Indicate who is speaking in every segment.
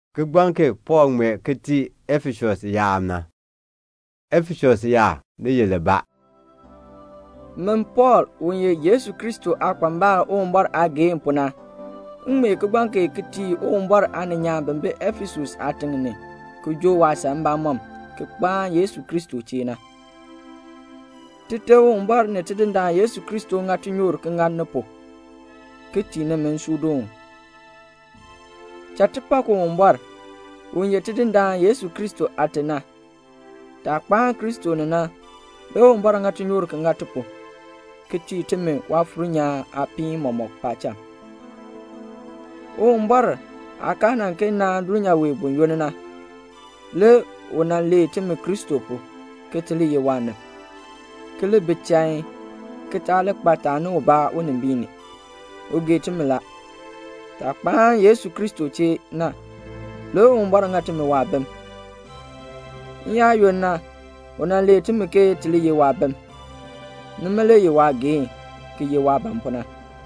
Speaker 1: ke gbanke Paul me kiti Ephesus yamna. Ephesus ya ne yeleba.
Speaker 2: Men Paul wonye Yesu Kristo akwamba ombar age mpuna. Ngme ke gbanke kiti ombar anenya bembe Ephesus atengne. Ku jo wasa mba mom ke kpa Yesu Kristo china. Tite ombar ne tidinda Yesu Kristo ngatunyor ke ngannepo. Kiti ne men sudon. Chatipa ko ombar wonye tidinda Yesu Kristo atena. Ta kpa Kristo nena le ombar ngatunyor ke ngatupo. Kiti teme wafrunya api momok pacha. Ombar akana ke na dunya we bunyonena. Le onan le teme Kristo po keteli yewana. Kele betchai ketale patano ba onembini. Oge temela. Ta kpa Yesu Kristo che na le ombar ngateme wabem. Ya yona onan le teme ke teli yewabem. Numele yewa ge ke yewa bampona.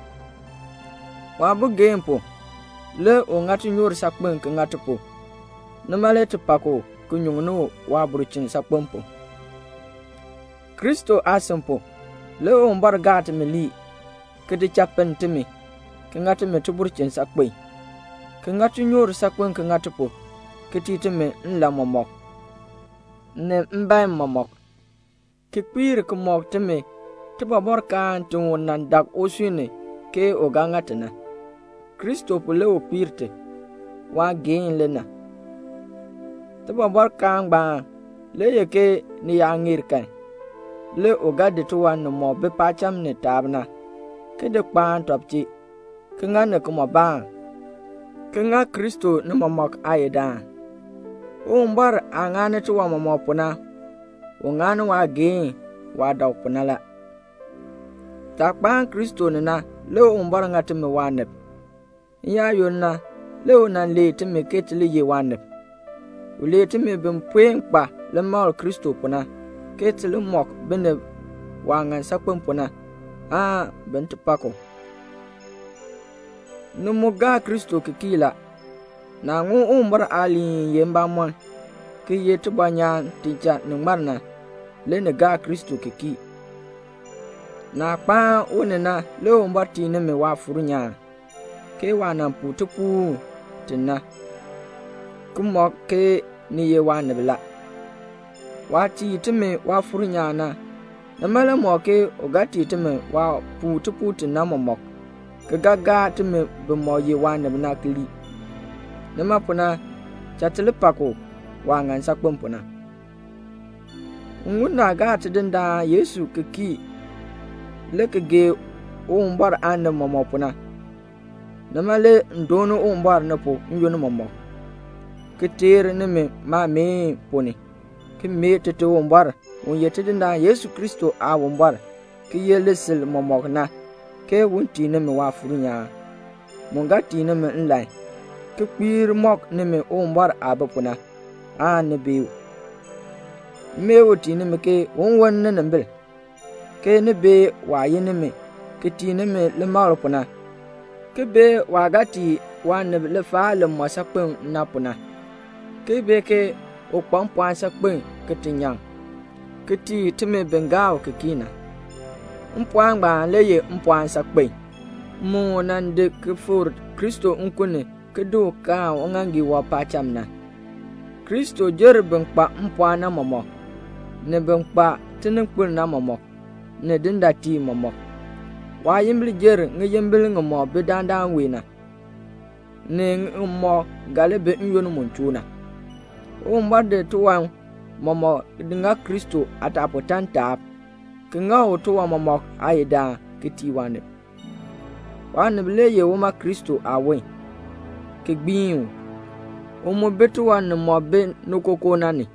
Speaker 2: Wabu gempo le o ngati nyor sakben ke ngatipo. Numele tupako ku nyungno waburuchin sakbenpo. Kristo asempo le o mbar gat meli ke de chapen timi ke ngati me tuburchin sakben. Ke ngati nyor sakben ke ngatipo ke titime nla momok. Ne mbay momok. Ke pir ke mok timi tiba borkan tun nan dak osune ke ogangatena. Kristo pule o pirte wa gen lena. Tiba borkan ba le yeke ni yangir kan. Le ogade tuwa no mo be pacham ne tabna. Ke de kpan topchi. Ke ngane kuma ba. Ke nga Kristo ni momok ayeda. O mbar angane tuwa momopuna. O ngane wa gen wa daw punala. Takpan Kristo nena le ombar ngati me wanep. Ya yonna le onan le teme ketli ye wanep. Ule teme bem puen pa le mal Kristo puna. Ketli mok bene wangan sakpen puna. Bent pako. Numuga Kristo kikila. Na ngu ombar ali yemba mon. Ke yetu banyan tincha nungmarna. Le nega Kristo kiki. Na kpa onena le ombar tine me wa furunya. Ke wana putupu tina. Kumok ke ni ye wana bila. Wati itime wa furunya na. Namala moke ogati itime wa putupu tina momok. Ke gaga itime bemo ye wana bina kili. Nama puna chatelepako wangan sakpempuna. Nguna gati denda Yesu keki. Lekege ombar ane momopuna. Namale ndono ombar napo nyono momo. Ketere neme ma me poni. Ke me tete ombar unyete denda Yesu Kristo a ombar. Ke yelesil momokna. Ke wunti neme wafurunya. Mungati neme nlai. Ke pir mok neme ombar abapuna. Nebeu. Mewoti neme ke wonwan nenembel. Ke nebe wa yeneme ke ti neme le malopuna ke be wa gati wa ne le fa le mosakpen napuna ke be ke o pampan sakpen ke tinyang ke ti teme bengao ke kina mpuan ba le ye mpuan sakpen mu nan de ke for Kristo unkune ke do ka ongangi wa pachamna Kristo jer bengpa mpuan na momo ne bengpa tinengpul na momo ne dinda ti momok wa yimbli jer nge yimbli ngomo be dandan wina ne ngomo gale be nyonu munchuna o mbade tuwan momo dinga Kristo atapotan tap kinga o tuwa momok ayida kiti wane wane bile ye woma Kristo awe ke gbiu o mo betu wane mo be nokoko nani